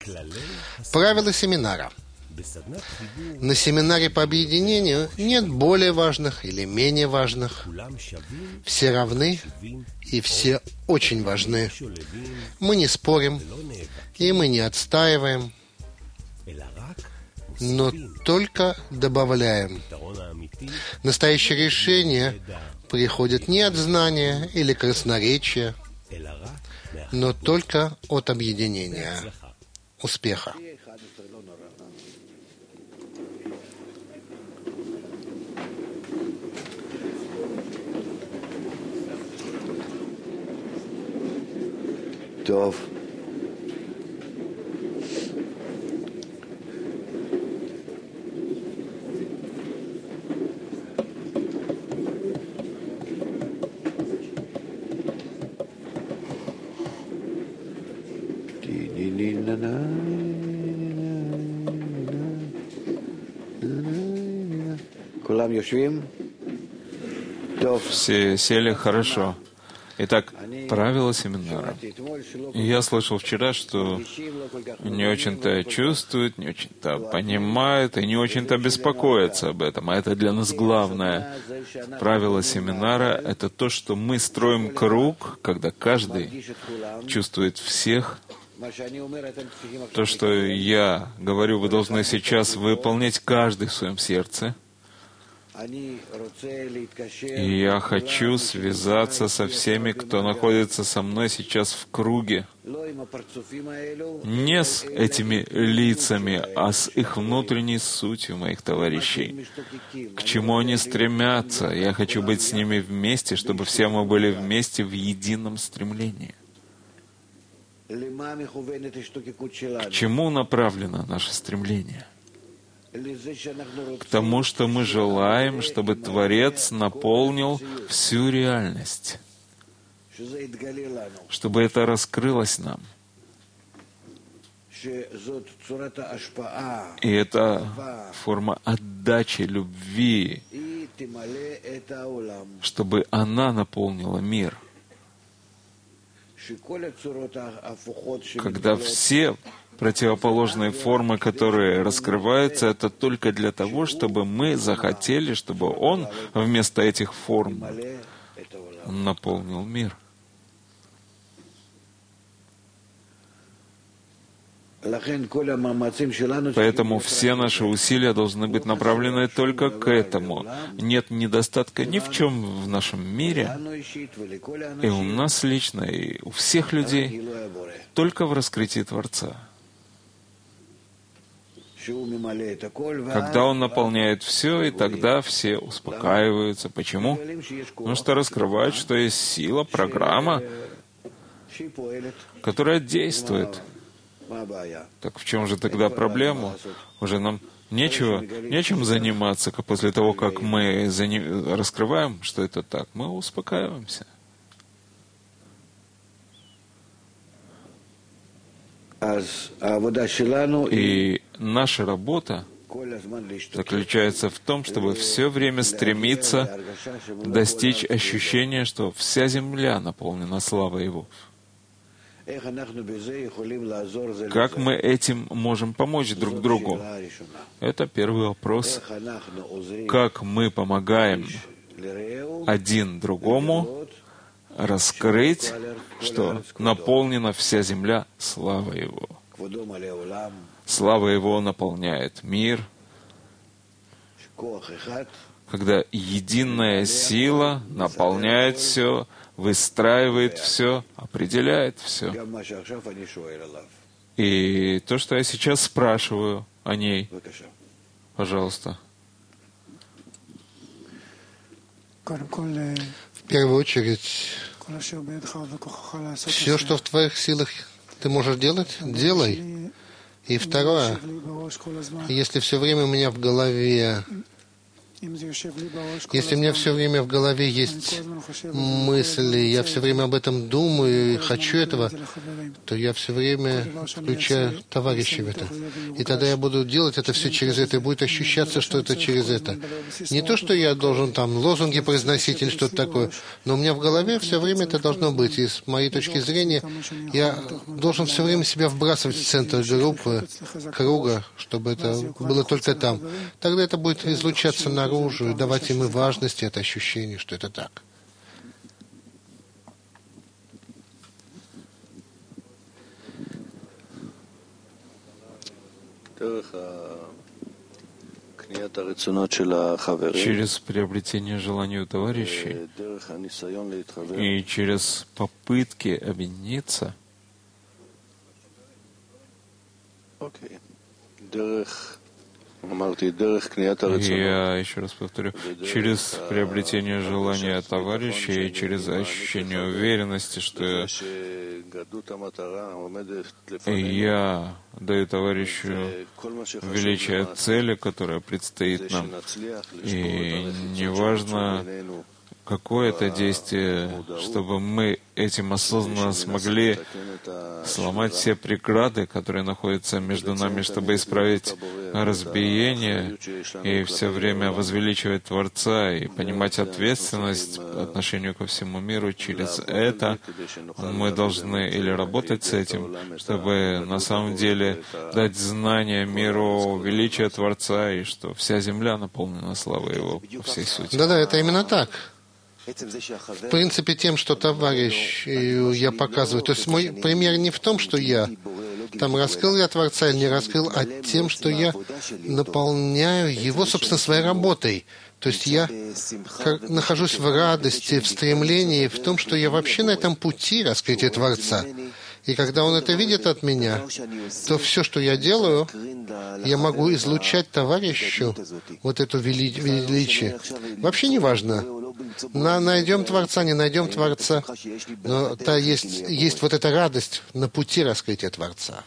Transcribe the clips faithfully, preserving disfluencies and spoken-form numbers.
Правила семинара. На семинаре по объединению нет более важных или менее важных. Все равны, и все очень важны. Мы не спорим, и мы не отстаиваем, но только добавляем. Настоящее решение приходит не от знания или красноречия, но только от объединения. Успеха! טוב. כולם יושבים? טוב. Все сели хорошо. Итак, правила семинара. Я слышал вчера, что не очень-то чувствуют, не очень-то понимают и не очень-то беспокоятся об этом. А это для нас главное. Правила семинара — это то, что мы строим круг, когда каждый чувствует всех. То, что я говорю, вы должны сейчас выполнять каждый в своем сердце. И я хочу связаться со всеми, кто находится со мной сейчас в круге. Не с этими лицами, а с их внутренней сутью, моих товарищей. К чему они стремятся? Я хочу быть с ними вместе, чтобы все мы были вместе в едином стремлении. К чему направлено наше стремление? К тому, что мы желаем, чтобы Творец наполнил всю реальность, чтобы это раскрылось нам. И это форма отдачи, любви, чтобы она наполнила мир. Когда все противоположные формы, которые раскрываются, это только для того, чтобы мы захотели, чтобы Он вместо этих форм наполнил мир. Поэтому все наши усилия должны быть направлены только к этому. Нет недостатка ни в чем в нашем мире, и у нас лично, и у всех людей, только в раскрытии Творца. Когда Он наполняет все, и тогда все успокаиваются. Почему? Потому что раскрывают, что есть сила, программа, которая действует. Так в чем же тогда проблема? Уже нам нечего, нечем заниматься, после того, как мы заним... раскрываем, что это так, мы успокаиваемся. И наша работа заключается в том, чтобы все время стремиться достичь ощущения, что вся земля наполнена славой Его. Как мы этим можем помочь друг другу? Это первый вопрос. Как мы помогаем один другому раскрыть, что наполнена вся земля славой Его. Слава Его наполняет мир, когда единая сила наполняет все, выстраивает все, определяет все. И то, что я сейчас спрашиваю о ней, пожалуйста. В первую очередь, все, что в твоих силах ты можешь делать, делай. И второе, если все время у меня в голове Если у меня все время в голове есть мысли, я все время об этом думаю и хочу этого, то я все время включаю товарищей в это. И тогда я буду делать это все через это, и будет ощущаться, что это через это. Не то, что я должен там лозунги произносить или что-то такое, но у меня в голове все время это должно быть. И с моей точки зрения, я должен все время себя вбрасывать в центр группы, круга, чтобы это было только там. Тогда это будет излучаться наружу и давать им и важность, и это ощущение, что это так. Через приобретение желаний у товарищей и через попытки объединиться, я еще раз повторю, через приобретение желания товарищей и через ощущение уверенности, что я даю товарищу величие цели, которая предстоит нам. И неважно, какое это действие, чтобы мы этим осознанно смогли сломать все преграды, которые находятся между нами, чтобы исправить разбиение и все время возвеличивать Творца и понимать ответственность по отношению ко всему миру. Через это мы должны или работать с этим, чтобы на самом деле дать знание миру величия Творца и что вся земля наполнена славой Его по всей сути. Да-да, это именно так. В принципе, тем, что товарищ я показываю. То есть мой пример не в том, что я там раскрыл я Творца или не раскрыл, а тем, что я наполняю его, собственно, своей работой. То есть я нахожусь в радости, в стремлении, в том, что я вообще на этом пути раскрытия Творца. И когда он это видит от меня, то все, что я делаю, я могу излучать товарищу вот эту вели... величие. Вообще не важно, на, найдем Творца, не найдем Творца, но та есть, есть вот эта радость на пути раскрытия Творца.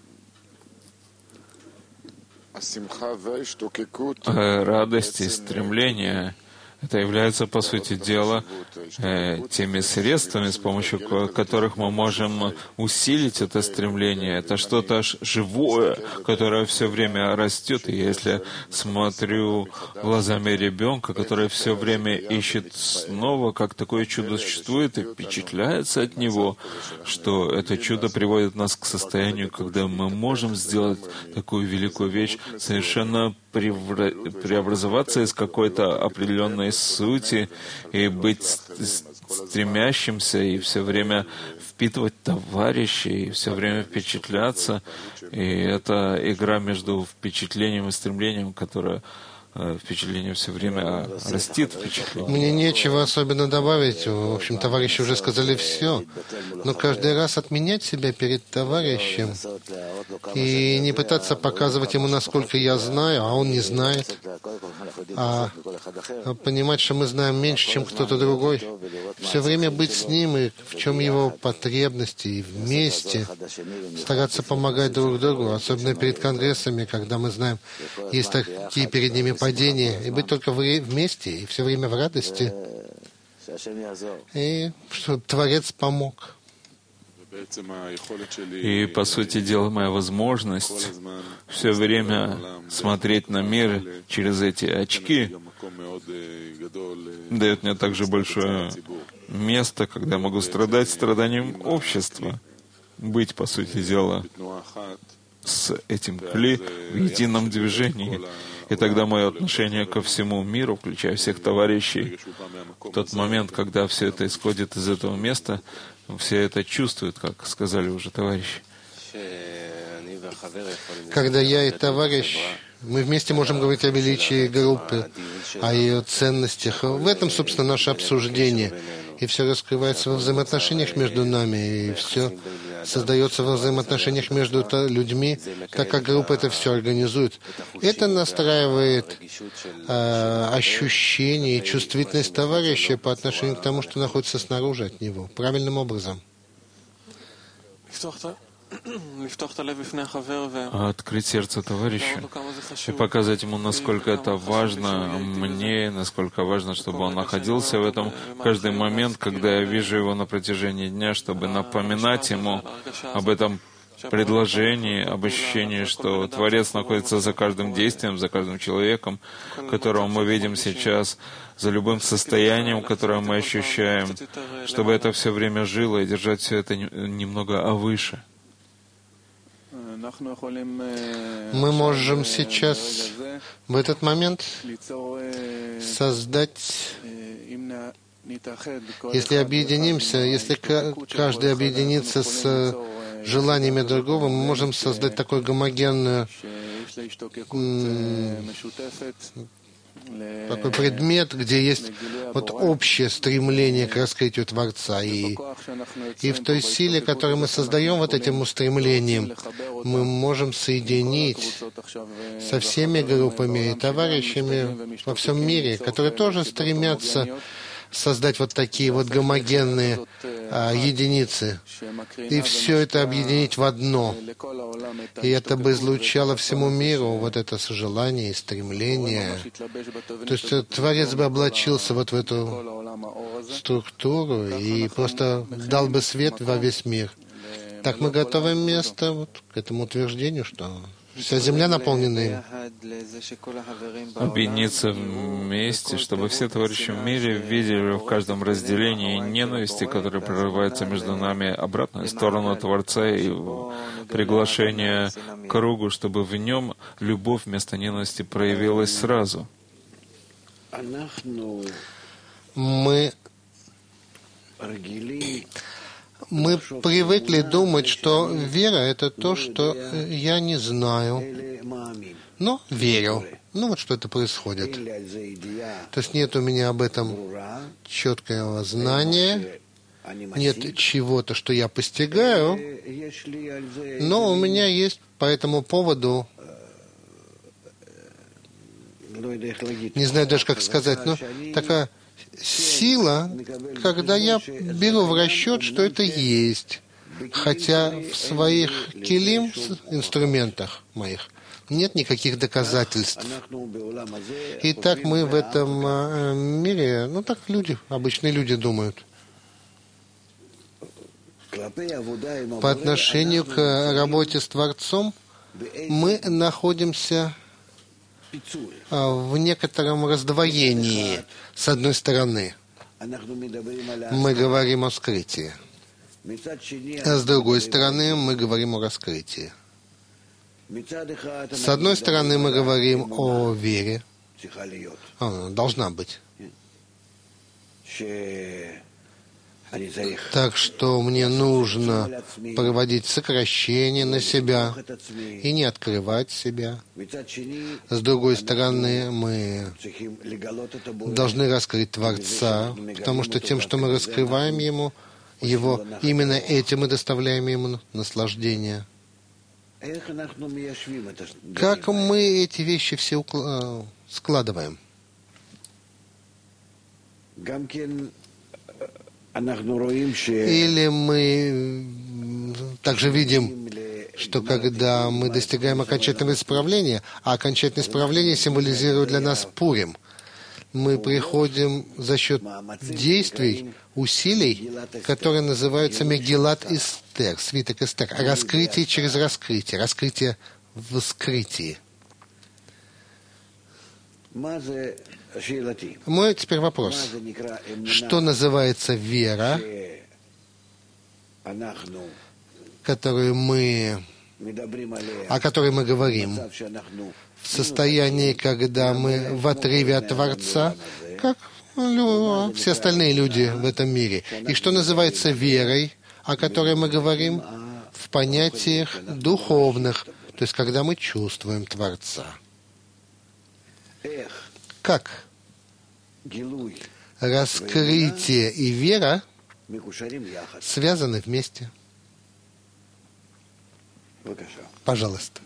Радость и стремление — это является, по сути дела, э, теми средствами, с помощью которых мы можем усилить это стремление. Это что-то живое, которое все время растет. И если смотрю глазами ребенка, который все время ищет снова, как такое чудо существует, и впечатляется от него, что это чудо приводит нас к состоянию, когда мы можем сделать такую великую вещь, совершенно преобразоваться из какой-то определенной сути и быть стремящимся и все время впитывать товарищей, и все время впечатляться. И это игра между впечатлением и стремлением, которая впечатление все время растит. Впечатление. Мне нечего особенно добавить. В общем, товарищи уже сказали все. Но каждый раз отменять себя перед товарищем и не пытаться показывать ему, насколько я знаю, а он не знает, а понимать, что мы знаем меньше, чем кто-то другой. Все время быть с ним и в чем его потребности, и вместе стараться помогать друг другу, особенно перед конгрессами, когда мы знаем, есть такие перед ними падение, и быть только вместе, и все время в радости, и чтобы Творец помог. И, по сути дела, моя возможность все время смотреть на мир через эти очки дает мне также большое место, когда я могу страдать страданием общества, быть, по сути дела, с этим кли в едином движении. И тогда мое отношение ко всему миру, включая всех товарищей, в тот момент, когда все это исходит из этого места, все это чувствуют, как сказали уже товарищи. Когда я и товарищ, мы вместе можем говорить о величии группы, о ее ценностях. В этом, собственно, наше обсуждение. И все раскрывается во взаимоотношениях между нами, и все создается во взаимоотношениях между людьми, так как группа это все организует. Это настраивает э, ощущение и чувствительность товарища по отношению к тому, что находится снаружи от него, правильным образом. открыть сердце товарищу и показать ему, насколько это важно мне, насколько важно, чтобы он находился в этом каждый момент, когда я вижу его на протяжении дня, чтобы напоминать ему об этом предложении, об ощущении, что Творец находится за каждым действием, за каждым человеком, которого мы видим сейчас, за любым состоянием, которое мы ощущаем, чтобы это все время жило и держать все это немного выше. Мы можем сейчас, в этот момент, создать, если объединимся, если каждый объединится с желаниями другого, мы можем создать такой гомогенный такой предмет, где есть вот общее стремление к раскрытию Творца. И, и в той силе, которую мы создаем вот этим устремлением, мы можем соединить со всеми группами и товарищами во всем мире, которые тоже стремятся создать вот такие вот гомогенные а, единицы, и все это объединить в одно. И это бы излучало всему миру вот это желание и стремление. То есть Творец бы облачился вот в эту структуру и просто дал бы свет во весь мир. Так мы готовим место вот к этому утверждению, что вся земля наполнена им. Объединиться вместе, чтобы все товарищи в мире видели в каждом разделении ненависти, которая прорывается между нами, обратную сторону Творца и приглашение к кругу, чтобы в нем любовь вместо ненависти проявилась сразу. Мы Мы привыкли думать, что вера — это то, что я не знаю, но верю. Ну вот что это происходит. То есть нет у меня об этом четкого знания, нет чего-то, что я постигаю, но у меня есть по этому поводу, не знаю даже как сказать, но такая сила, когда я беру в расчет, что это есть, хотя в своих килим, инструментах моих, нет никаких доказательств. И так мы в этом мире, ну так люди, обычные люди думают. По отношению к работе с Творцом мы находимся в некотором раздвоении. С одной стороны, мы говорим о скрытии, а с другой стороны, мы говорим о раскрытии. С одной стороны, мы говорим о вере, она должна быть. Так что мне нужно проводить сокращение на себя и не открывать себя. С другой стороны, мы должны раскрыть Творца, потому что тем, что мы раскрываем Ему, Его, именно этим мы доставляем Ему наслаждение. Как мы эти вещи все укла- складываем? Или мы также видим, что когда мы достигаем окончательного исправления, а окончательное исправление символизирует для нас Пурим, мы приходим за счет действий, усилий, которые называются Мегилат Эстер, свиток Эстер, раскрытие через раскрытие, раскрытие в скрытии. Мой теперь вопрос. Что называется вера, которую мы, о которой мы говорим, в состоянии, когда мы в отрыве от Творца, как все остальные люди в этом мире? И что называется верой, о которой мы говорим в понятиях духовных, то есть когда мы чувствуем Творца? Как раскрытие и вера связаны вместе? Пожалуйста.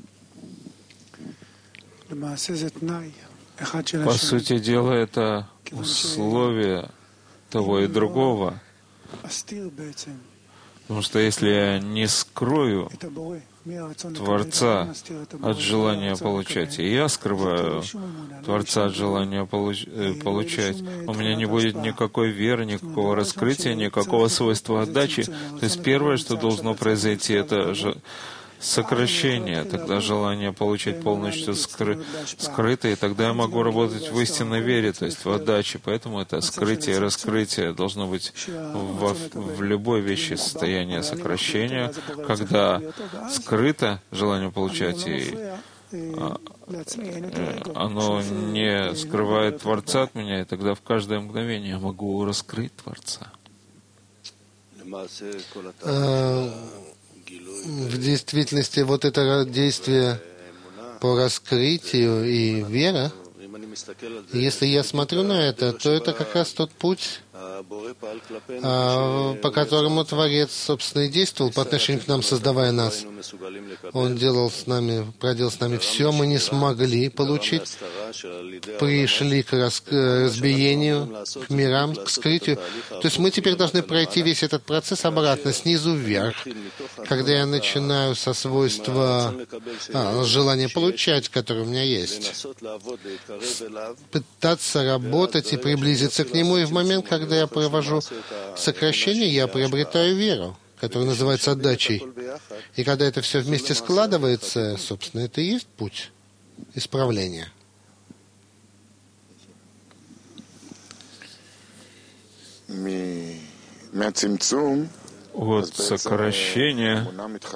По сути дела, это условие того и другого. Потому что если я не скрою Творца от желания получать, и я скрываю Творца от желания получ... получать, у меня не будет никакой веры, никакого раскрытия, никакого свойства отдачи. То есть первое, что должно произойти, это же сокращение, тогда желание получить полностью скры... скрыто, и тогда я могу работать в истинной вере, то есть в отдаче. Поэтому это скрытие и раскрытие должно быть в, в любой вещи состояние сокращения, когда скрыто желание получать, и оно не скрывает Творца от меня, и тогда в каждое мгновение я могу раскрыть Творца. В действительности вот это действие по раскрытию и вера, если я смотрю на это, то это как раз тот путь, по которому Творец, собственно, и действовал по отношению к нам, создавая нас. Он делал с нами, проделал с нами все, мы не смогли получить, пришли к разбиению, к мирам, к скрытию. То есть мы теперь должны пройти весь этот процесс обратно, снизу вверх. Когда я начинаю со свойства а, желания получать, которое у меня есть, пытаться работать и приблизиться к нему, и в момент, когда я провожу сокращение, я приобретаю веру, которая называется отдачей. И когда это все вместе складывается, собственно, это и есть путь исправления. От сокращения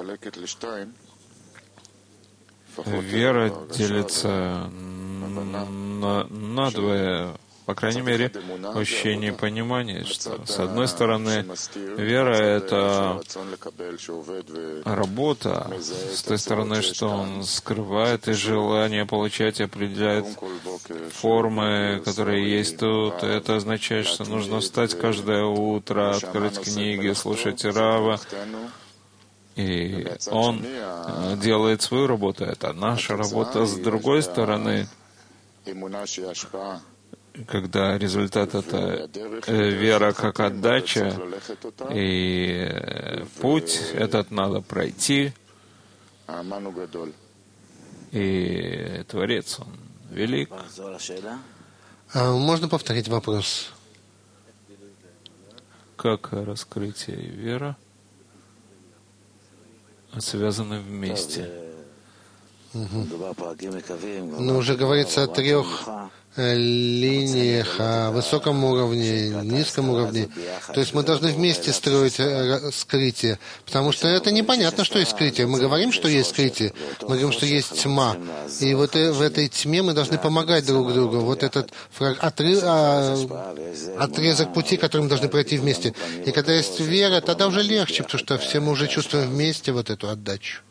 вера делится на, на двое. По крайней мере, ощущение и понимание, что, с одной стороны, вера — это работа, с той стороны, что он скрывает и желание получать, определяет формы, которые есть тут. Это означает, что нужно встать каждое утро, открыть книги, слушать Рава, и он делает свою работу. Это наша работа. С другой стороны, когда результат — это вера как отдача, и путь этот надо пройти, и Творец, Он велик. А можно повторить вопрос? Как раскрытие и вера связаны вместе? Угу. Но уже говорится о трех линиях, о высоком уровне, низком уровне. То есть мы должны вместе строить скрытие, потому что это непонятно, что есть скрытие. Мы говорим, что есть скрытие, мы говорим, что есть тьма. И вот в этой тьме мы должны помогать друг другу. Вот этот отрыв, отрезок пути, который мы должны пройти вместе. И когда есть вера, тогда уже легче, потому что все мы уже чувствуем вместе вот эту отдачу.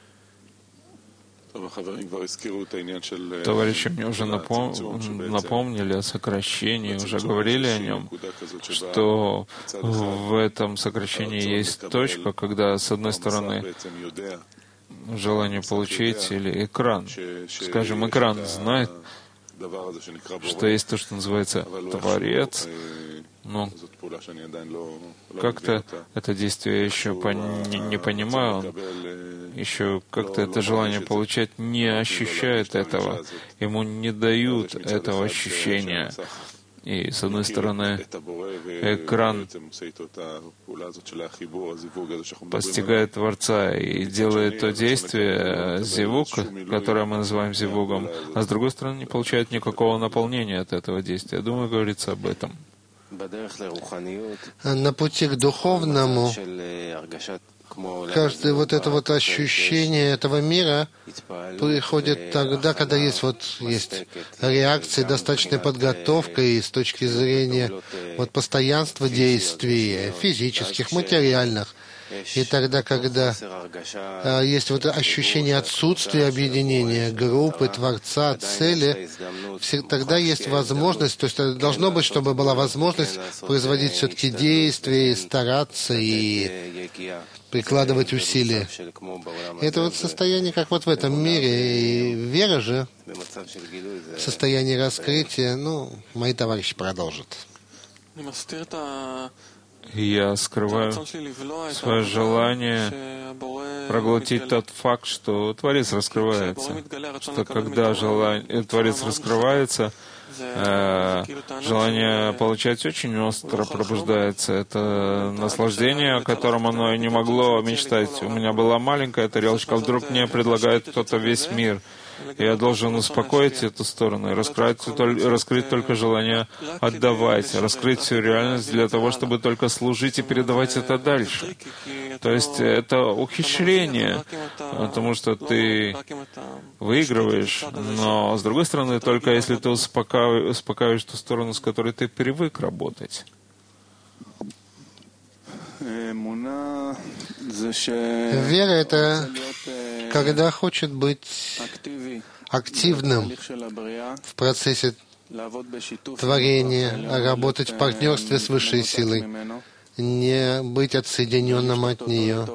Товарищи мне уже напом... напомнили о сокращении, уже говорили о нем, что в этом сокращении есть точка, когда, с одной стороны, желание получить или экран. Скажем, экран знает, что есть то, что называется Творец, но как-то это действие я еще не, не понимаю, он еще как-то это желание получать не ощущает этого, ему не дают этого ощущения. И, с одной стороны, экран постигает Творца и делает то действие, зивук, которое мы называем зивугом, а с другой стороны, не получает никакого наполнения от этого действия. Думаю, говорится об этом. На пути к духовному каждое вот это вот ощущение этого мира приходит тогда, когда есть вот есть реакции, достаточная подготовка, и с точки зрения вот постоянства действий, физических, материальных. И тогда, когда а, есть вот ощущение отсутствия объединения, группы, Творца, цели, все, тогда есть возможность, то есть должно быть, чтобы была возможность производить все-таки действия, стараться и прикладывать усилия. Это вот состояние, как вот в этом мире. И вера же в состоянии раскрытия, ну, мои товарищи продолжат. я скрываю свое желание проглотить тот факт, что Творец раскрывается. Что когда желание, Творец раскрывается, э, желание получать очень остро пробуждается. Это наслаждение, о котором оно и не могло мечтать. У меня была маленькая тарелочка, а вдруг мне предлагает кто-то весь мир. Я должен успокоить эту сторону и раскрыть, раскрыть только желание отдавать, раскрыть всю реальность для того, чтобы только служить и передавать это дальше. То есть это ухищрение, потому что ты выигрываешь, но, с другой стороны, только если ты успокаиваешь, успокаиваешь ту сторону, с которой ты привык работать. Вера — это когда хочет быть активным в процессе творения, работать в партнерстве с высшей силой, не быть отсоединенным от нее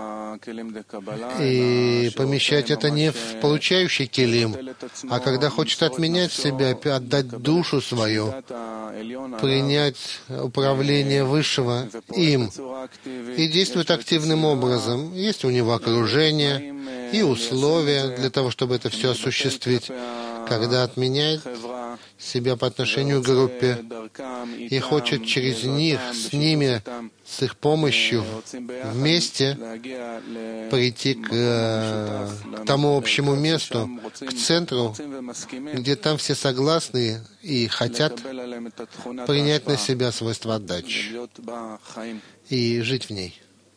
и помещать это не в получающий келим, а когда хочет отменять себя, отдать душу свою, принять управление Высшего им и действует активным образом. Есть у него окружение и условия для того, чтобы это все осуществить, когда отменяет себя по отношению к группе и хочет через них, с ними, с их помощью вместе прийти к, к тому общему месту, к центру, где там все согласны и хотят принять на себя свойства отдачи и жить в ней.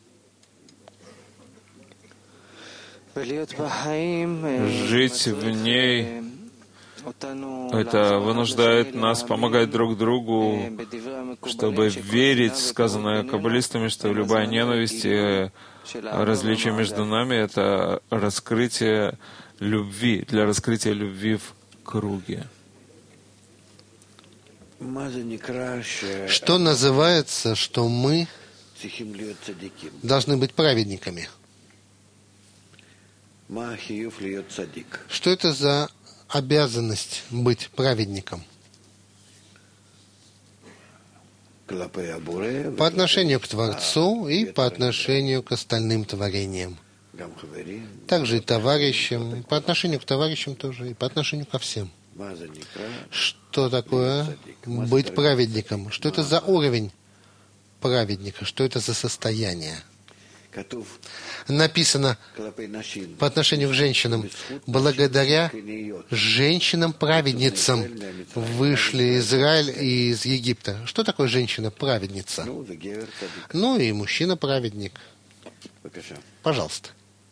Жить в ней — это вынуждает нас помогать друг другу, чтобы верить в сказанное каббалистами, что любая ненависть и различие между нами — это раскрытие любви, для раскрытия любви в круге. Что называется, что мы должны быть праведниками? Что это за обязанность быть праведником? По отношению к Творцу и по отношению к остальным творениям. Также и товарищам, по отношению к товарищам тоже, и по отношению ко всем. Что такое быть праведником? Что это за уровень праведника? Что это за состояние? Написано по отношению к женщинам: благодаря женщинам-праведницам вышли Израиль из Египта. Что такое женщина-праведница? Ну и мужчина-праведник. Пожалуйста.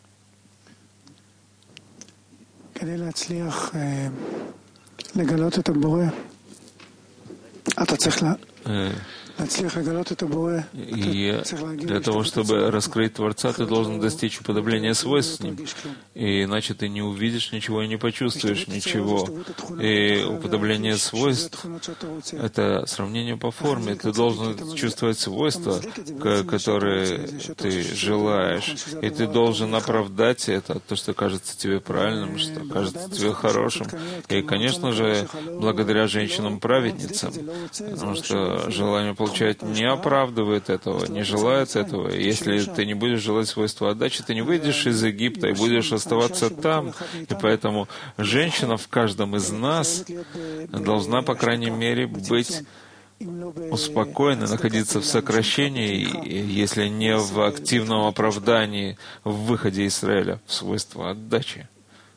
И для того, чтобы раскрыть Творца, ты должен достичь уподобления свойств с Ним. И иначе ты не увидишь ничего и не почувствуешь ничего. И уподобление свойств — это сравнение по форме. Ты должен чувствовать свойства, которые ты желаешь. И ты должен оправдать это, то, что кажется тебе правильным, что кажется тебе хорошим. И, конечно же, благодаря женщинам-праведницам, потому что желание получать не оправдывает этого, не желает этого. И если ты не будешь желать свойства отдачи, ты не выйдешь из Египта и будешь оставаться там. И поэтому женщина в каждом из нас должна, по крайней мере, быть успокоенной, находиться в сокращении, если не в активном оправдании в выходе Израиля в свойства отдачи.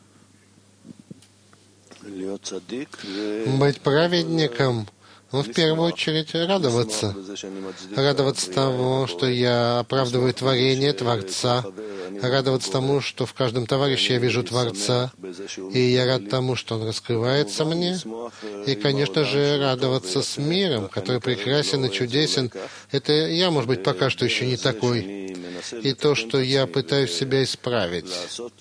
Быть праведником — ну, в первую очередь, радоваться. Радоваться тому, что я оправдываю творение Творца. Радоваться тому, что в каждом товарище я вижу Творца. И я рад тому, что он раскрывается мне. И, конечно же, радоваться с миром, который прекрасен и чудесен. Это я, может быть, пока что еще не такой. И то, что я пытаюсь себя исправить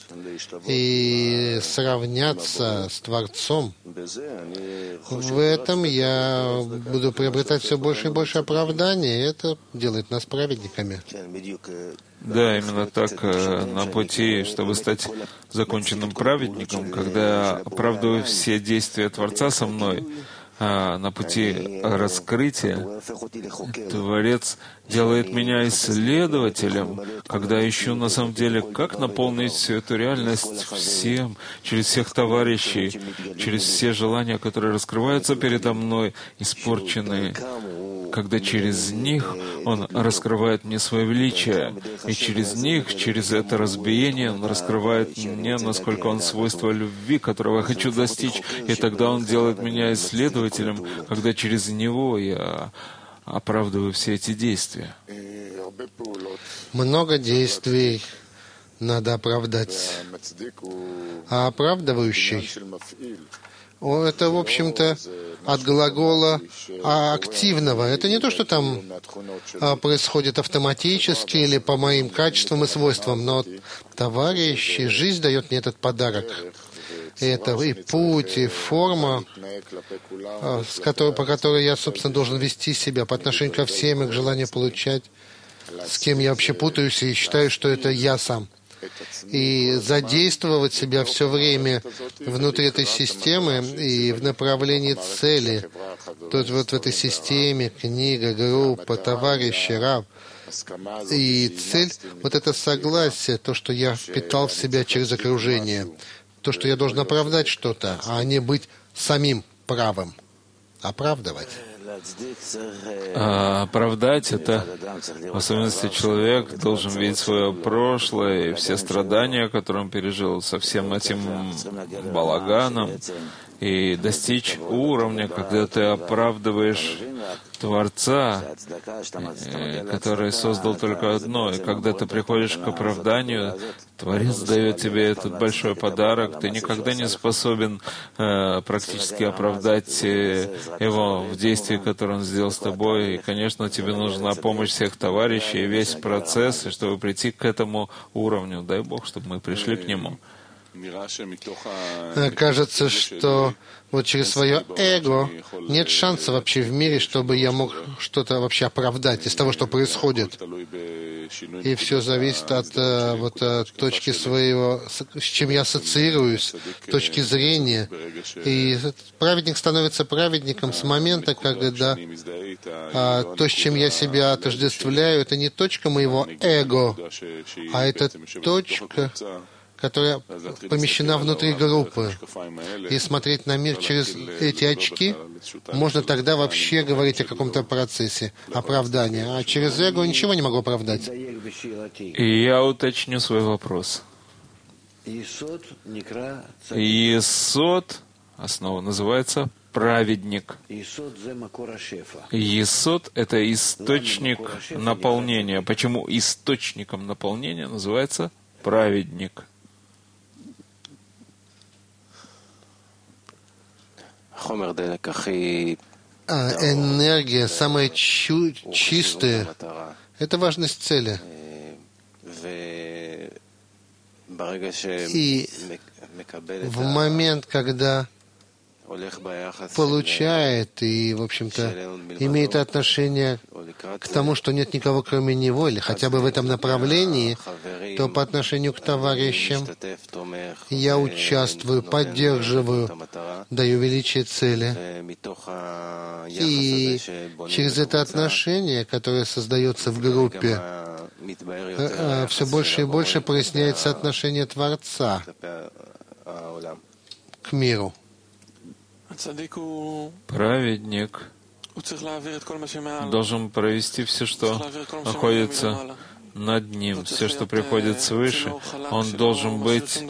и сравняться с Творцом, в этом я буду приобретать все больше и больше оправданий, и это делает нас праведниками. Да, именно так, на пути, чтобы стать законченным праведником, когда я оправдываю все действия Творца со мной, а, на пути раскрытия, Творец делает меня исследователем, когда ищу на самом деле, как наполнить всю эту реальность всем, через всех товарищей, через все желания, которые раскрываются передо мной, испорченные, когда через них Он раскрывает мне свое величие, и через них, через это разбиение, Он раскрывает мне, насколько Он свойство любви, которого я хочу достичь, и тогда Он делает меня исследователем, когда через него я оправдываю все эти действия. Много действий надо оправдать. А оправдывающий, это, в общем-то, от глагола активного. Это не то, что там происходит автоматически или по моим качествам и свойствам, но товарищи, жизнь дает мне этот подарок. И это и путь, и форма, с которой, по которой я, собственно, должен вести себя по отношению ко всем, их желанию получать, с кем я вообще путаюсь и считаю, что это я сам. И задействовать себя все время внутри этой системы и в направлении цели. То есть вот в этой системе книга, группа, товарищи, раб. И цель — вот это согласие, то, что я впитал в себя через окружение. То, что я должен оправдать что-то, а не быть самим правым. Оправдывать. А оправдать это, в особенности, человек должен видеть свое прошлое и все страдания, которые он пережил со всем этим балаганом, и достичь уровня, когда ты оправдываешь Творца, который создал только одно. И когда ты приходишь к оправданию, Творец дает тебе этот большой подарок. Ты никогда не способен э, практически оправдать э, его в действии, которое он сделал с тобой. И, конечно, тебе нужна помощь всех товарищей и весь процесс, и чтобы прийти к этому уровню. Дай Бог, чтобы мы пришли к нему. Кажется, что вот через свое эго нет шанса вообще в мире, чтобы я мог что-то вообще оправдать из того, что происходит. И все зависит от вот точки своего, с чем я ассоциируюсь, точки зрения. И праведник становится праведником с момента, когда а, то, с чем я себя отождествляю, это не точка моего эго, а это точка, которая помещена внутри группы. И смотреть на мир через эти очки, можно тогда вообще говорить о каком-то процессе оправдания. А через эго ничего не могу оправдать. И я уточню свой вопрос. Есод, основа, называется праведник. Есод — это источник наполнения. Почему источником наполнения называется праведник? А энергия, самая чу- чистая, это важность цели. И в момент, когда получает и, в общем-то, имеет отношение к тому, что нет никого кроме него, или хотя бы в этом направлении, то по отношению к товарищам я участвую, поддерживаю, даю величие цели. И через это отношение, которое создается в группе, все больше и больше проясняется отношение Творца к миру. Праведник должен провести все, что находится над ним, все, что приходит свыше. Он должен быть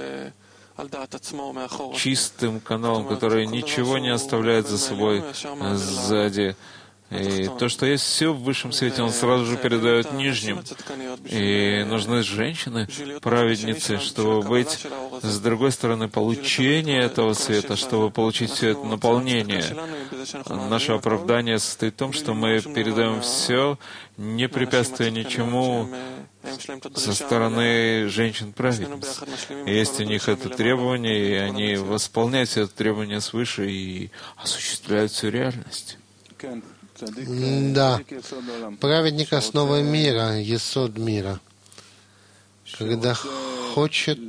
чистым каналом, который ничего не оставляет за собой сзади. И то, что есть все в высшем свете, он сразу же передает нижним. И нужны женщины, праведницы, чтобы быть с другой стороны получения этого света, чтобы получить все это наполнение. Наше оправдание состоит в том, что мы передаем все, не препятствуя ничему со стороны женщин-праведниц. Есть у них это требование, и они восполняют это требование свыше и осуществляют всю реальность. Да, праведник — основа мира, есод мира. Когда хочет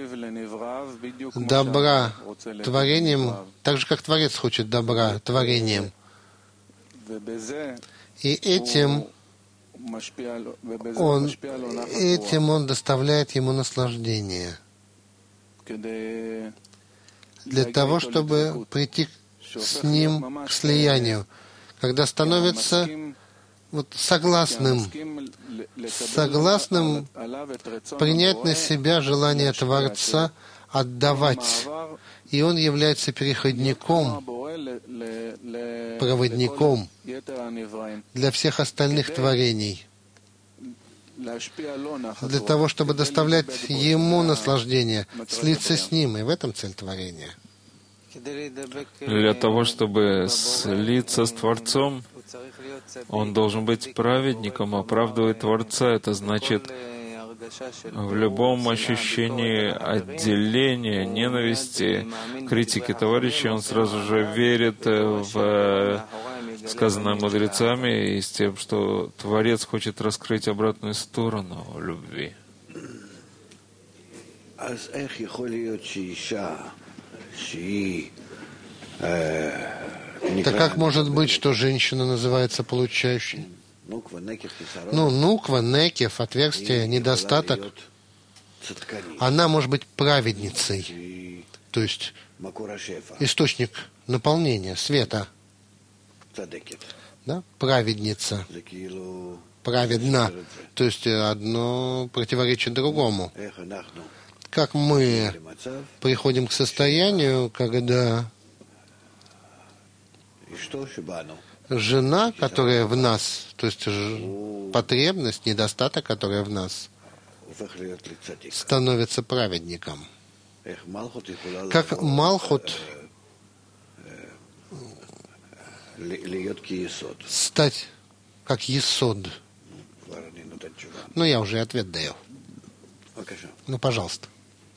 добра творением, так же, как Творец хочет добра творением. И этим он, этим он доставляет ему наслаждение. Для того, чтобы прийти с ним к слиянию, когда становится вот согласным, согласным принять на себя желание Творца, отдавать. И он является переходником, проводником для всех остальных творений, для того, чтобы доставлять ему наслаждение, слиться с ним. И в этом цель творения. Для того, чтобы слиться с Творцом, он должен быть праведником, оправдывать Творца. Это значит, в любом ощущении отделения, ненависти, критики товарища, он сразу же верит в сказанное мудрецами и с тем, что Творец хочет раскрыть обратную сторону любви. Так как может быть, что женщина называется получающей? Ну, нуква, некев, отверстие, недостаток. Она может быть праведницей, то есть источник наполнения, света. Да? Праведница. Праведна. То есть одно противоречит другому. Как мы приходим к состоянию, когда жена, которая в нас, то есть потребность, недостаток, которая в нас, становится праведником. Как Малхут стать как Есод. Ну, я уже ответ даю. Ну, пожалуйста.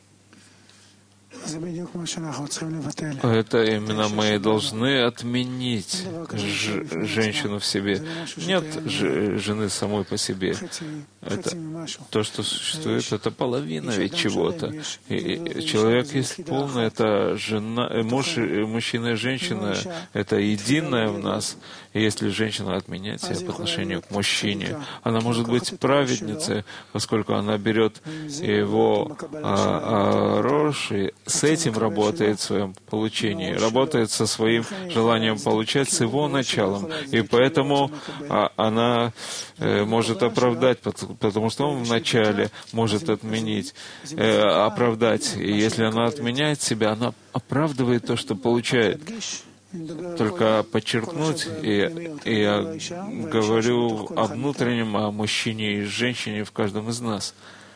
Это именно мы должны отменить ж- женщину в себе. Нет ж- жены самой по себе. Это то, что существует, это половина ведь чего-то. И, и человек есть полный, это жена, муж, мужчина и женщина, это единое в нас. И если женщина отменяет себя по отношению к мужчине, она может быть праведницей, поскольку она берет его а, а, рожь и с этим работает в своем получении, работает со своим желанием получать, с его началом. И поэтому а, она э, может оправдать, потому что он вначале может отменить, э, оправдать. И если она отменяет себя, она оправдывает то, что получает. Только подчеркнуть, и, и я говорю о внутреннем, о мужчине и женщине в каждом из нас.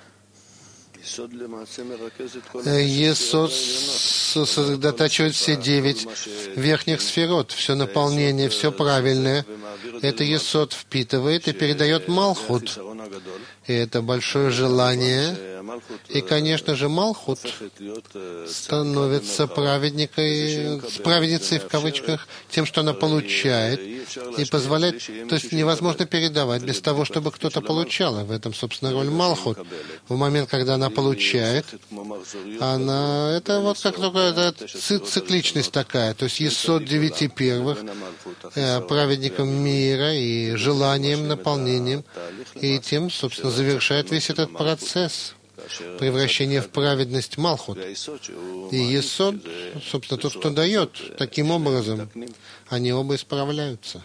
Есод сосредотачивает все девять верхних сферот, все наполнение, все правильное. Это Есод впитывает и передает Малхут. И это большое желание. И, конечно же, Малхут становится праведникой, праведницей в кавычках, тем, что она получает и позволяет, то есть невозможно передавать без того, чтобы кто-то получал. И в этом, собственно, роль Малхут. В момент, когда она получает, она, это вот как такая цикличность такая, то есть Есод девяти первых, праведником мира и желанием, наполнением, и тем, собственно, завершает весь этот процесс превращения в праведность Малхут. И Есод, собственно, тот, кто дает, таким образом они оба исправляются.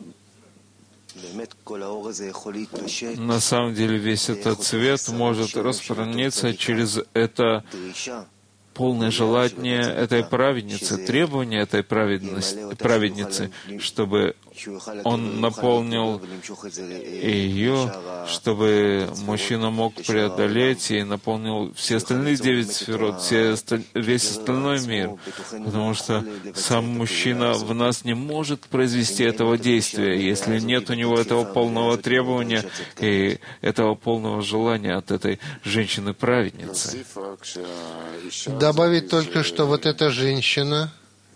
На самом деле весь этот цвет может распространиться через это полное желание этой праведницы, требование этой праведницы, чтобы он наполнил ее, чтобы мужчина мог преодолеть и наполнил все остальные девять сферот, все, весь остальной мир. Потому что сам мужчина в нас не может произвести этого действия, если нет у него этого полного требования и этого полного желания от этой женщины-праведницы. Добавить только, что вот эта женщина,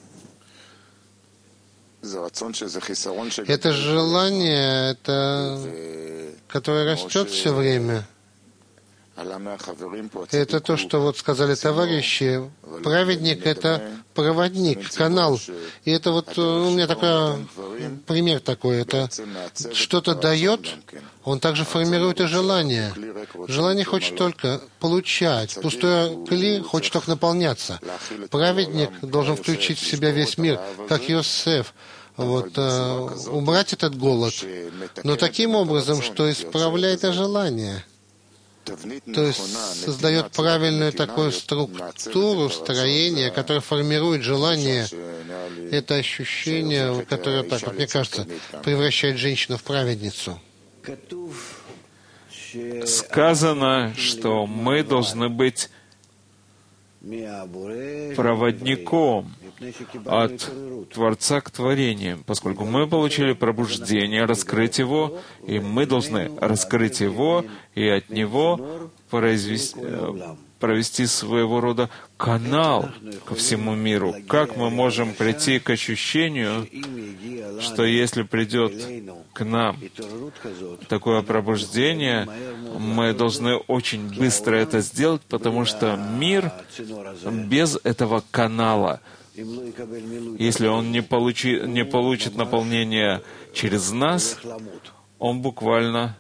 это желание, это, которое растет все время. Это то, что вот сказали товарищи. Праведник — это проводник, канал. И это вот у меня такой пример такой. Это что-то дает, он также формирует и желание. Желание хочет только получать. Пустой кли хочет только наполняться. Праведник должен включить в себя весь мир, как Йосеф. Вот, э, убрать этот голод, но таким образом, что исправляет это желание. То есть создает правильную такую структуру, строение, которое формирует желание. Это ощущение, которое, так вот, мне кажется, превращает женщину в праведницу. Сказано, что мы должны быть проводником от Творца к творению, поскольку мы получили пробуждение, раскрыть его, и мы должны раскрыть его и от него произвести, провести своего рода канал ко всему миру. Как мы можем прийти к ощущению, что если придет к нам такое пробуждение, мы должны очень быстро это сделать, потому что мир без этого канала, если он не, получи, не получит наполнение через нас, он буквально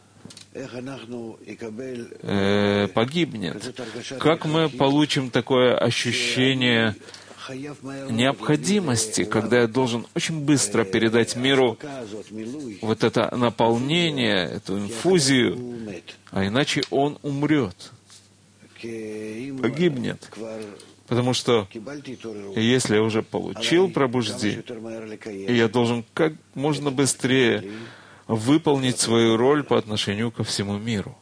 э, погибнет. Как мы получим такое ощущение необходимости, когда я должен очень быстро передать миру вот это наполнение, эту инфузию, а иначе он умрет, погибнет. Потому что если я уже получил пробуждение, я должен как можно быстрее выполнить свою роль по отношению ко всему миру.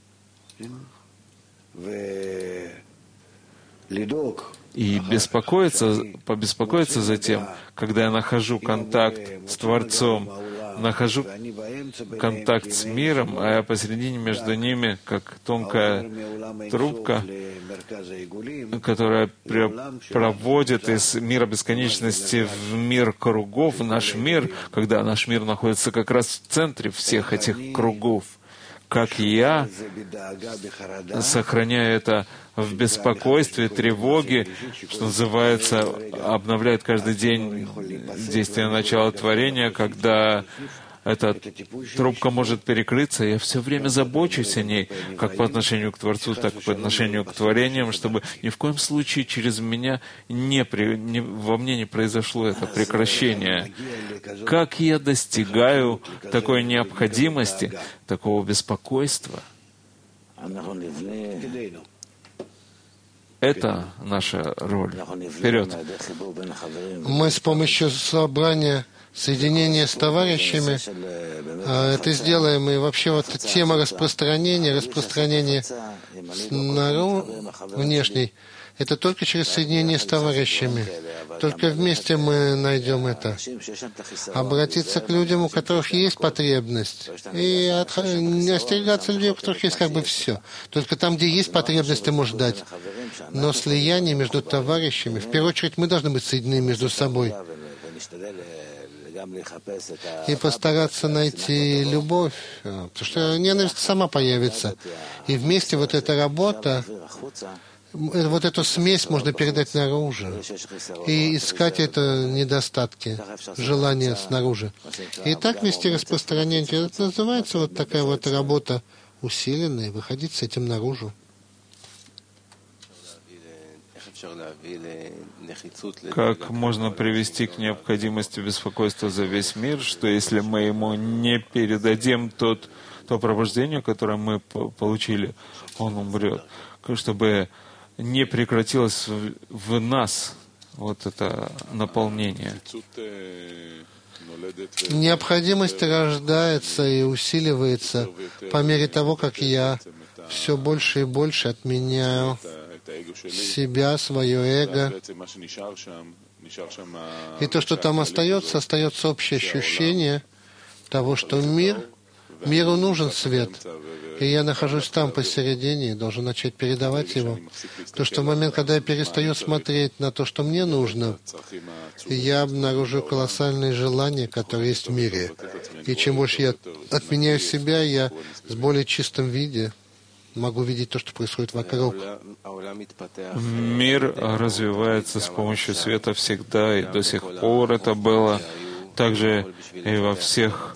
И беспокоиться, побеспокоиться за тем, когда я нахожу контакт с Творцом, нахожу контакт с миром, а я посередине между ними, как тонкая трубка, которая проводит из мира бесконечности в мир кругов, в наш мир, когда наш мир находится как раз в центре всех этих кругов. Как я сохраняю это в беспокойстве, тревоге, что называется, обновляет каждый день действие начала творения, когда эта трубка может перекрыться, я все время забочусь о ней, как по отношению к Творцу, так и по отношению к творениям, чтобы ни в коем случае через меня не, при, не во мне не произошло это прекращение. Как я достигаю такой необходимости, такого беспокойства? Это наша роль. Вперед. Мы с помощью собрания, соединения с товарищами это сделаем. И вообще вот тема распространения, распространения снаружи, внешней, это только через соединение с товарищами. Только вместе мы найдем это. Обратиться к людям, у которых есть потребность, и от... остерегаться людей, у которых есть как бы все. Только там, где есть потребность, ты можешь дать. Но слияние между товарищами, в первую очередь, мы должны быть соединены между собой. И постараться найти любовь, потому что ненависть сама появится. И вместе вот эта работа, вот эту смесь можно передать наружу и искать это недостатки, желания снаружи. И так вести распространение. Это называется вот такая вот работа усиленная, выходить с этим наружу. Как можно привести к необходимости беспокойства за весь мир, что если мы ему не передадим тот, то пробуждение, которое мы получили, он умрет. Чтобы не прекратилось в, в нас вот это наполнение. Необходимость рождается и усиливается по мере того, как я все больше и больше отменяю себя, свое эго. И то, что там остается, остается общее ощущение того, что мир, миру нужен свет. И я нахожусь там посередине и должен начать передавать его. То, что в момент, когда я перестаю смотреть на то, что мне нужно, я обнаружу колоссальные желания, которые есть в мире. И чем больше я отменяю себя, я в более чистом виде могу видеть то, что происходит вокруг. Мир развивается с помощью света всегда, и до сих пор это было. Также и во всех,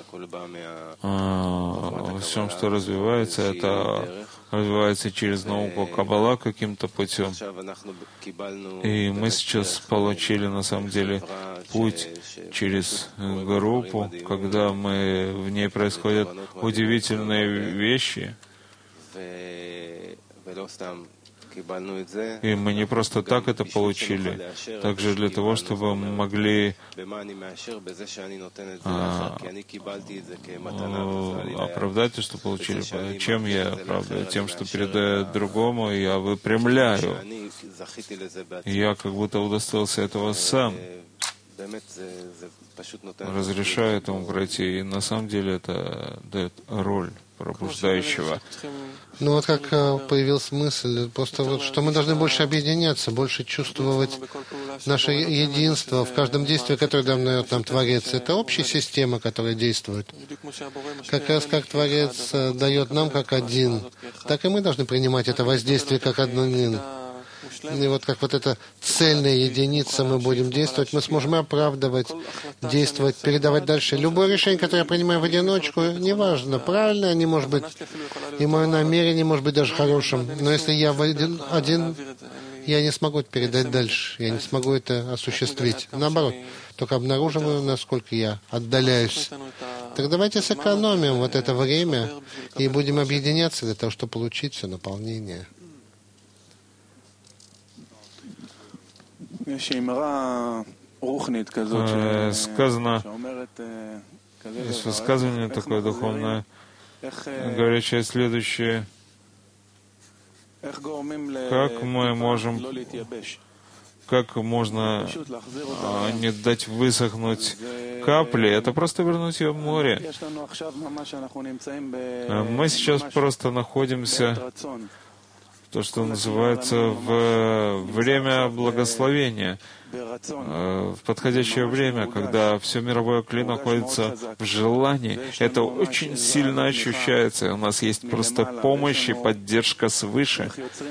во всем, что развивается, это развивается через науку Каббала каким-то путем. И мы сейчас получили, на самом деле, путь через группу, когда мы, в ней происходят удивительные вещи. И мы не просто так это получили, также для того, чтобы мы могли а, оправдать то, что получили. Чем я оправдываю? Тем, что передаю другому, я выпрямляю. Я как будто удостоился этого сам. Разрешаю этому пройти. И на самом деле это дает роль пробуждающего. Ну вот как появилась мысль, просто вот, что мы должны больше объединяться, больше чувствовать наше единство в каждом действии, которое дает нам Творец. Это общая система, которая действует. Как раз как Творец дает нам как один, так и мы должны принимать это воздействие как один. И вот как вот эта цельная единица мы будем действовать, мы сможем оправдывать, действовать, передавать дальше. Любое решение, которое я принимаю в одиночку, неважно, правильно, не может быть, и мое намерение может быть даже хорошим, но если я в один, один, я не смогу это передать дальше, я не смогу это осуществить. Наоборот, только обнаруживаю, насколько я отдаляюсь. Так давайте сэкономим вот это время и будем объединяться для того, чтобы получить все наполнение. Сказано, есть высказывание такое духовное, говорящее следующее: как мы можем, как можно а, не дать высохнуть капли, это просто вернуть ее в море. Мы сейчас просто находимся, то, что называется, в время благословения, в подходящее время, когда все мировое кли находится в желании. Это очень сильно ощущается. У нас есть просто помощь и поддержка свыше.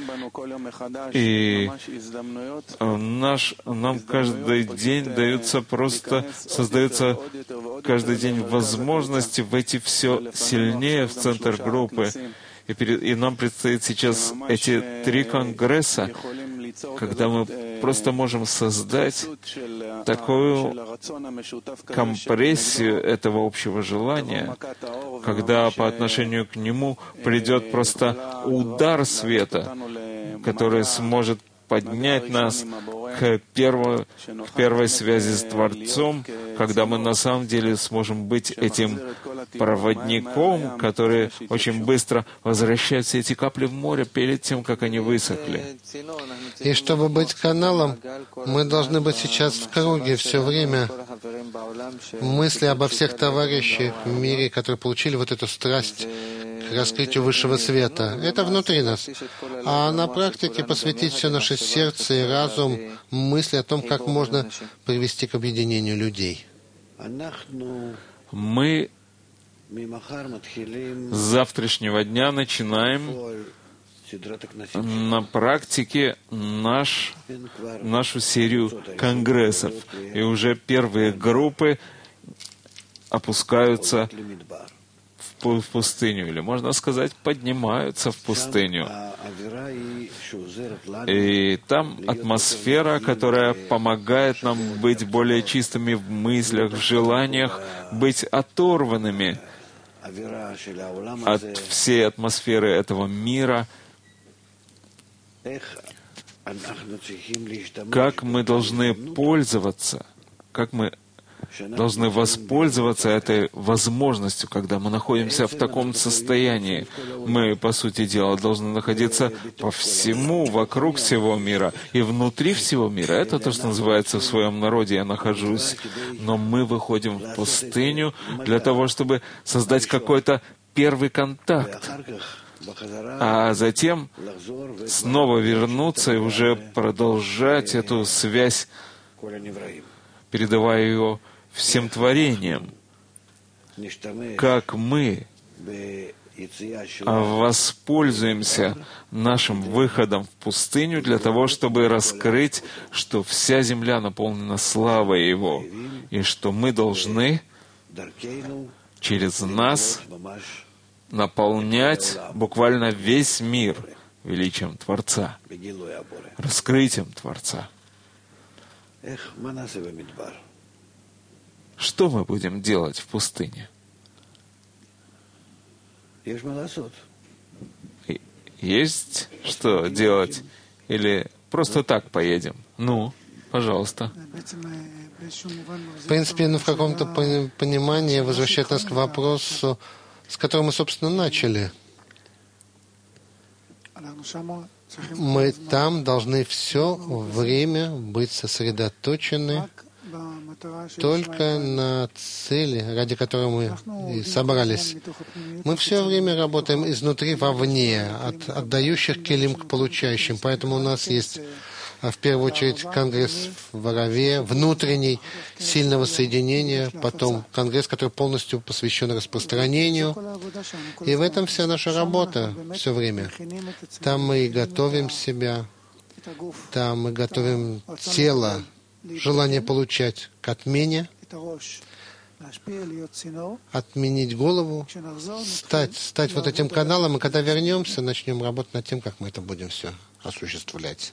И наш, нам каждый день даются просто, создаются каждый день возможности войти все сильнее в центр группы. И, перед, и нам предстоит сейчас эти три конгресса, когда мы просто можем создать такую компрессию этого общего желания, когда по отношению к нему придет просто удар света, который сможет поднять нас к первой, к первой связи с Творцом, когда мы на самом деле сможем быть этим проводником, который очень быстро возвращает все эти капли в море перед тем, как они высохли. И чтобы быть каналом, мы должны быть сейчас в круге все время. Мысли обо всех товарищах в мире, которые получили вот эту страсть к раскрытию высшего света. Это внутри нас. А на практике посвятить все наше сердце и разум мысли о том, как можно привести к объединению людей. Мы с завтрашнего дня начинаем на практике наш, нашу серию конгрессов. И уже первые группы опускаются в пустыню, или, можно сказать, поднимаются в пустыню. И там атмосфера, которая помогает нам быть более чистыми в мыслях, в желаниях, быть оторванными от всей атмосферы этого мира. Как мы должны пользоваться, как мы должны воспользоваться этой возможностью, когда мы находимся в таком состоянии. Мы, по сути дела, должны находиться по всему, вокруг всего мира и внутри всего мира. Это то, что называется в своем народе «я нахожусь». Но мы выходим в пустыню для того, чтобы создать какой-то первый контакт, а затем снова вернуться и уже продолжать эту связь, передавая ее всем творениям, как мы воспользуемся нашим выходом в пустыню для того, чтобы раскрыть, что вся земля наполнена славой Его, и что мы должны через нас наполнять буквально весь мир величием Творца, раскрытием Творца. Что мы будем делать в пустыне? Есть что делать? Или просто так поедем? Ну, пожалуйста. В принципе, ну, в каком-то понимании возвращает нас к вопросу, с которого мы, собственно, начали. Мы там должны все время быть сосредоточены только на цели, ради которой мы и собрались. Мы все время работаем изнутри вовне, от отдающих келим к получающим. Поэтому у нас есть, в первую очередь, конгресс в Араве, внутренний, сильного соединения, потом конгресс, который полностью посвящен распространению. И в этом вся наша работа все время. Там мы и готовим себя, там мы готовим тело, желание получать к отмене, отменить голову, стать, стать вот этим каналом, и когда вернемся, начнем работать над тем, как мы это будем все осуществлять.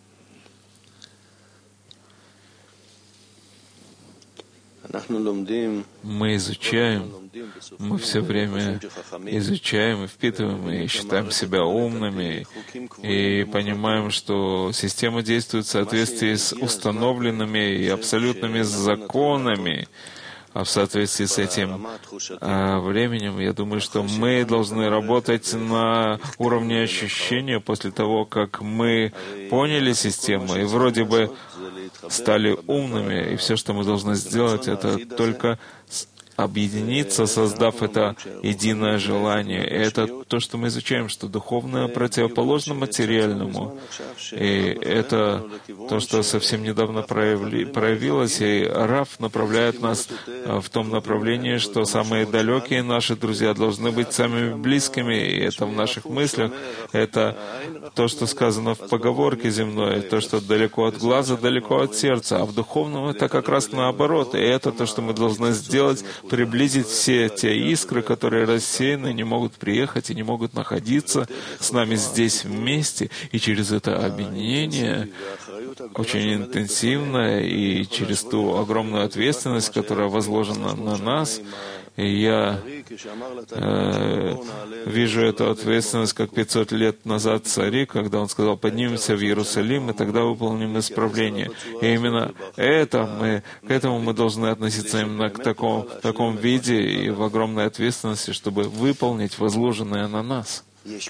Мы изучаем, мы все время изучаем и впитываем, и считаем себя умными, и понимаем, что система действует в соответствии с установленными и абсолютными законами. А в соответствии с этим а, временем, я думаю, что мы должны работать на уровне ощущения после того, как мы поняли систему и вроде бы стали умными, и все, что мы должны сделать, это только объединиться, создав это единое желание. И это то, что мы изучаем, что духовное противоположно материальному. И это то, что совсем недавно проявли, проявилось, и Рав направляет нас в том направлении, что самые далекие наши друзья должны быть самыми близкими, и это в наших мыслях. Это то, что сказано в поговорке земной, то, что далеко от глаза, далеко от сердца, а в духовном это как раз наоборот. И это то, что мы должны сделать, приблизить все те искры, которые рассеяны, не могут приехать и не могут находиться с нами здесь вместе. И через это объединение, очень интенсивное, и через ту огромную ответственность, которая возложена на нас, и я э, вижу эту ответственность, как пятьсот лет назад цари, когда он сказал: поднимемся в Иерусалим, и тогда выполним исправление. И именно это мы, к этому мы должны относиться именно к такому, в таком виде и в огромной ответственности, чтобы выполнить возложенное на нас.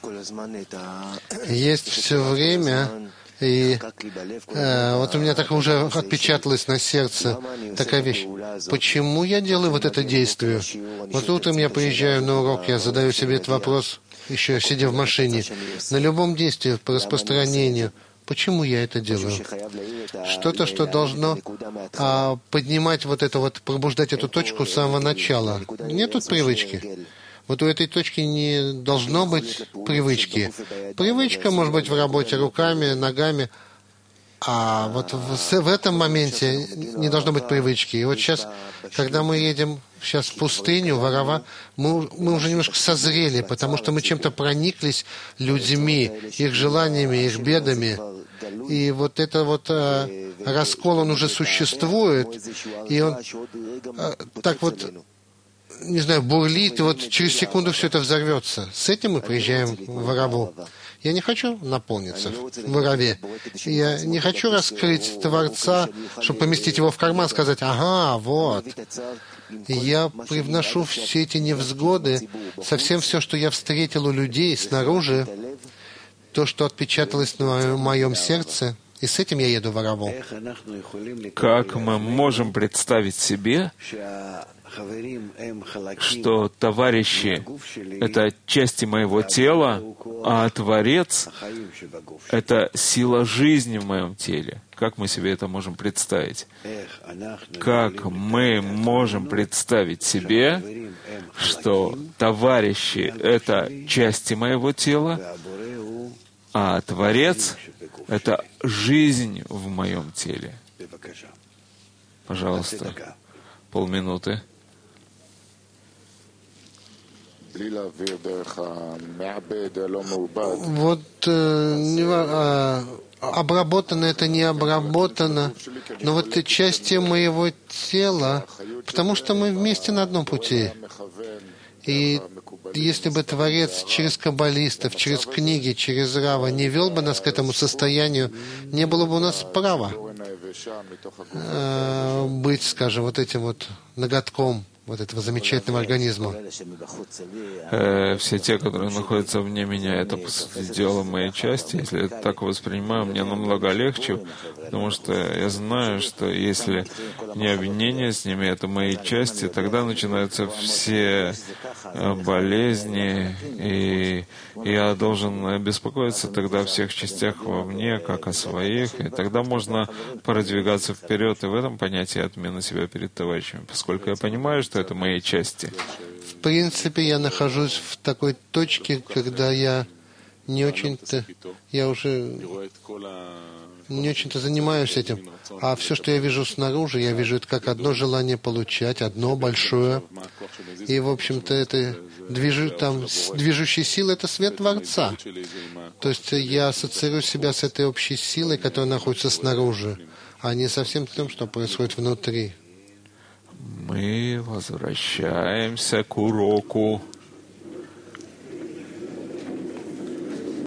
Есть все время, и э, вот у меня так уже отпечаталось на сердце такая вещь. Почему я делаю вот это действие? Вот утром я приезжаю на урок, я задаю себе этот вопрос, еще сидя в машине. На любом действии по распространению. Почему я это делаю? Что-то, что должно а, поднимать вот это вот, пробуждать эту точку с самого начала. Нет тут привычки. Вот у этой точки не должно быть привычки. Привычка может быть в работе руками, ногами, а вот в, в этом моменте не должно быть привычки. И вот сейчас, когда мы едем сейчас в пустыню, в Арава, мы, мы уже немножко созрели, потому что мы чем-то прониклись людьми, их желаниями, их бедами. И вот это вот а, раскол, он уже существует, и он а, так вот, не знаю, бурлит, и вот через секунду все это взорвется. С этим мы приезжаем в Араву. Я не хочу наполниться в Араве. Я не хочу раскрыть Творца, чтобы поместить его в карман, сказать: ага, вот. И я привношу все эти невзгоды, совсем все, что я встретил у людей снаружи, то, что отпечаталось на моем сердце, И с этим я еду в Араву. Как мы можем представить себе, что товарищи — это части моего тела, а Творец — это сила жизни в моем теле? Как мы себе это можем представить? Как мы можем представить себе, что товарищи — это части моего тела, а Творец — это жизнь в моем теле? Пожалуйста, полминуты. Вот э, не, а, обработано это не обработано, но вот и части моего тела, потому что мы вместе на одном пути. И если бы Творец через каббалистов, через книги, через Рава не вел бы нас к этому состоянию, не было бы у нас права э, быть, скажем, вот этим вот ноготком вот этого замечательного организма. Э, все те, которые находятся вне меня, это дело моей части. Если я так воспринимаю, мне намного легче, потому что я знаю, что если не объединение с ними, это мои части, тогда начинаются все болезни, и я должен беспокоиться тогда о всех частях во мне, как о своих, и тогда можно продвигаться вперед и в этом понятии отмены себя перед товарищами, поскольку я понимаю, что это мои части. В принципе, я нахожусь в такой точке, когда я не очень-то, я уже не очень-то занимаюсь этим. А все, что я вижу снаружи, я вижу это как одно желание получать, одно большое. И, в общем-то, это движу, там, движущая сила — это свет Творца. То есть я ассоциирую себя с этой общей силой, которая находится снаружи, а не совсем тем, что происходит внутри. Мы возвращаемся к уроку.